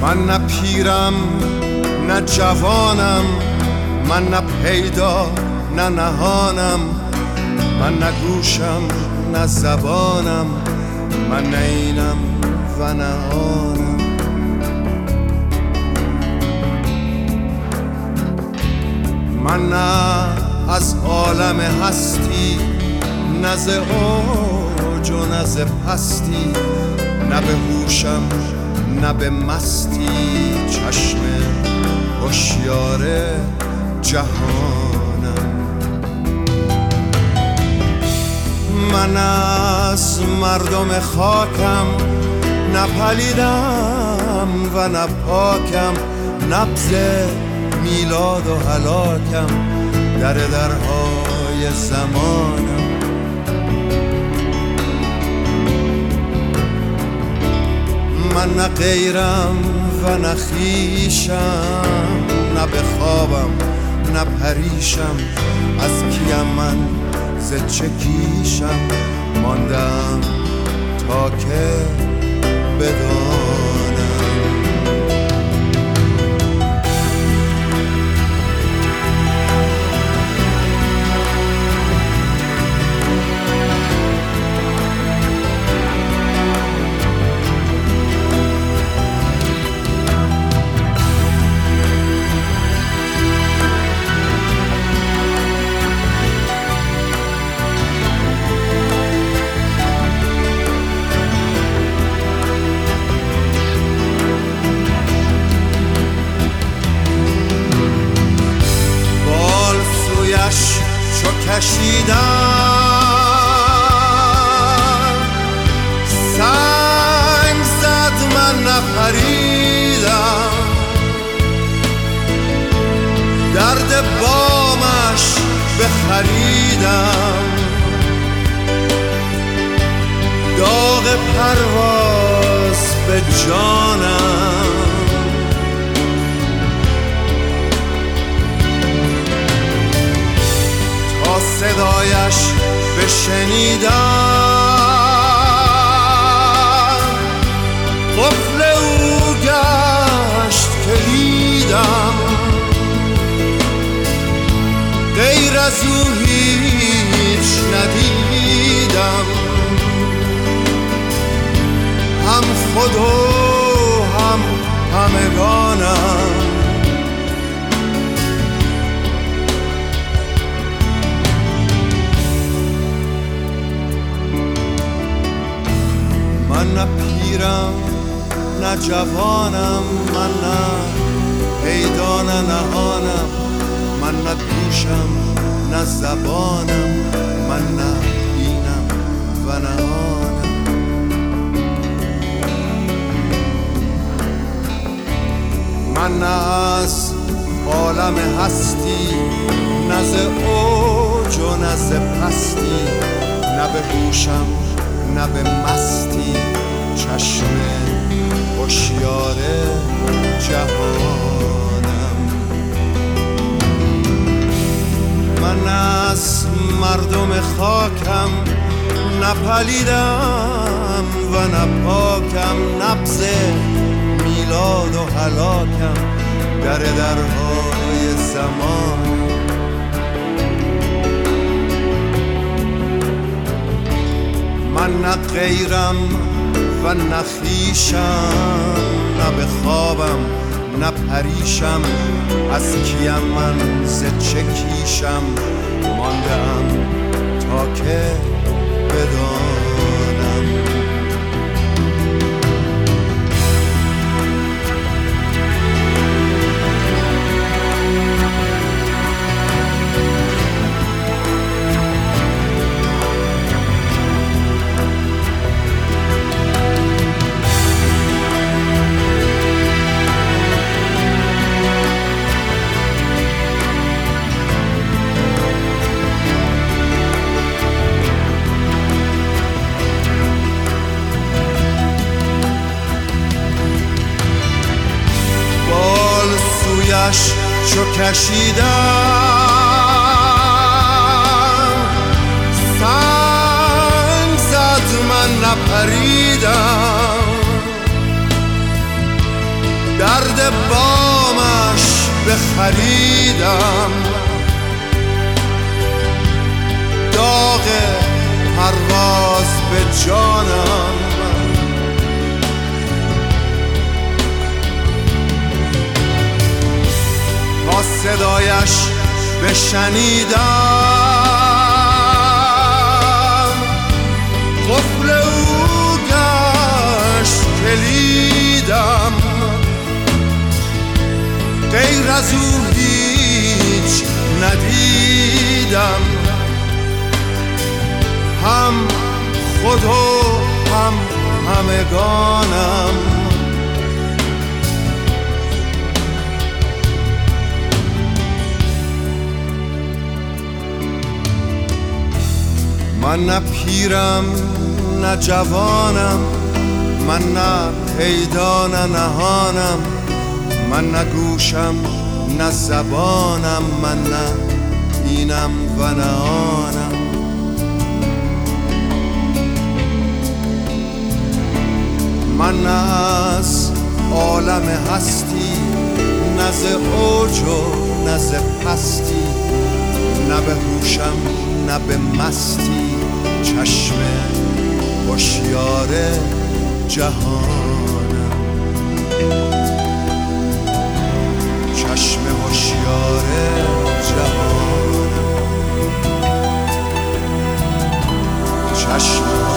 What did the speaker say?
من نه پیرم نه جوانم، من نه پیدا نه نهانم، من نه گوشم نه زبانم، من نه اینم و نه آنم. من نه از عالم هستی، نه ز اوج و نه ز پستی، نه به هوشم نه به مستی، چشم هوشیار جهانم. من از مردم خاکم، نه پلیدم و نه پاکم، نبض میلاد و هلاکم در درهای زمانم. من نه غیرم و نه خویشم، نه به خوابم نه پریشم، از کیم من ز چه کیشم، ماندم تا که بدانم. چو کشیدم سنگ زد من نپریدم، درد بامش بخریدم، داغ پرواز به جانم. صدایش بشنیدم، قفل او گشت کلیدم، غیر از او هیچ ندیدم، هم خود و هم همگانم. من نه پیرم نه جوانم، من نه پیدا نه نهانم، من نه گوشم نه زبانم، من نه اینم و نه آنم. من نه از عالم هستی، نه ز اوج و نه ز پستی، نه به هوشم نه به مستی، چشم هوشیار جهانم. من از مردم خاکم، نه پلیدم و نه پاکم، نبض میلاد و هلاکم در درهای زمان. من نه غیرم و نه خویشم، نه به خوابم نه پریشم، از کیم من ز چه کیشم، ماندم تا که بدانم. چو کشیدم سنگ زد من نپریدم، بامش بخریدم، داغ پرواز به جانم، تا صدایش بشنیدم، قفل او گشت کلیدم، غیر از او هیچ ندیدم، هم خود و هم همگانم. من نه پیرم نه جوانم، من نه پیدا نه نهانم، من نه گوشم نه زبانم، من نه اینم و نه آنم. من نه از عالم هستی، نه ز اوج و نه ز پستی، نه به هوشم نه به مستی، چشم هوشیار جهانم، چشم هوشیار جهانم، چشم